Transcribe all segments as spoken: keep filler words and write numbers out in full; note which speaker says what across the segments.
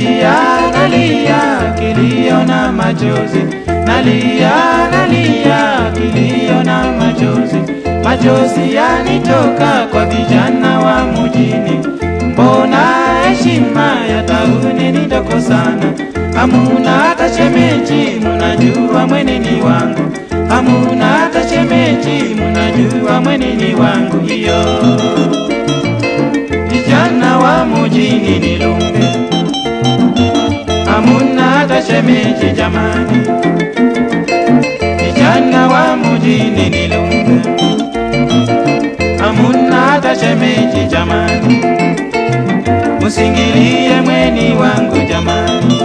Speaker 1: nalia nalia kilio na machozi, nalia nalia kilio na machozi, machozi yanitoka kwa vijana wa mjini. Mbona heshima ya tauni ni ndogo sana, hamuna hata shemeji, munajua mweneni wangu, hamuna hata shemeji, munajua mweneni wangu. Hiyo vijana wa mjini ni lumbe, hamuna hata shemeji jamani, vijana wa mjini ni lumbe, hamuna hata shemeji jamani. Musingilie mweni wangu jamani,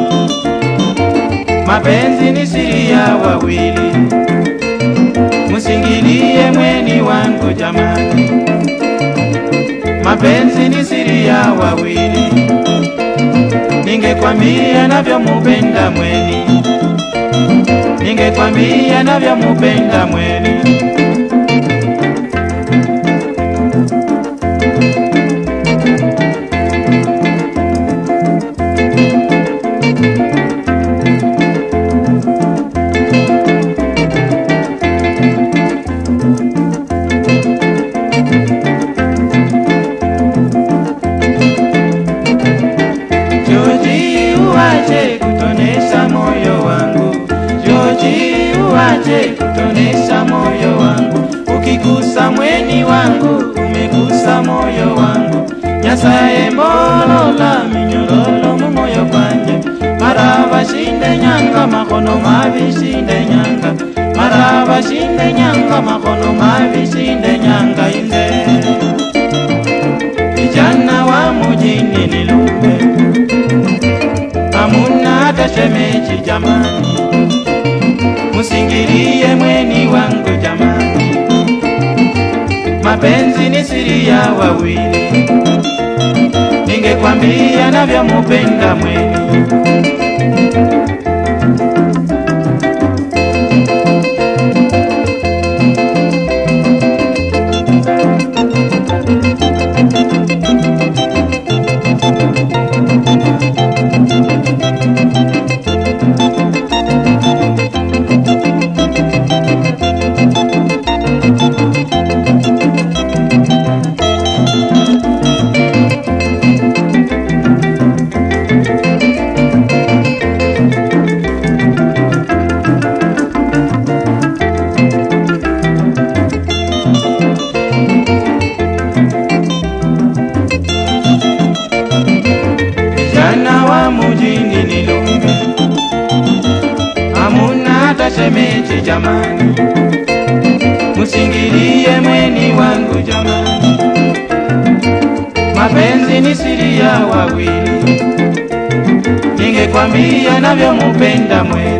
Speaker 1: mapenzi ni siri ya wawili. Musingilie mweni wangu jamani, mapenzi ni siri ya wawili. Ningekwambia navyomupenda mweni, ningekwambia navyomupenda mweni. Uache kutonesha moyo wangu, George, uache kutonesha moyo wangu. Ukigusa mweni wangu, umegusa moyo wangu. Nyasaye mbolola minyorolo mu moyo kwanje, maraba shinde nyanga makono mavi shinde nyanga, maraba shinde nyanga makono mavi shinde nyanga. Inde vijana wa mjini ni lumbe, hamuna hata shemeji jamani. Musingilie mweni wangu jamani, mapenzi ni siri ya wawili. Ningekwambia navyomupenda mweni, mjini ni lumbe, hamuna hata shemeji jamani. Musingilie mweni wangu jamani, mapenzi ni siri ya wawili. Ningekwambia navyomupenda mweni,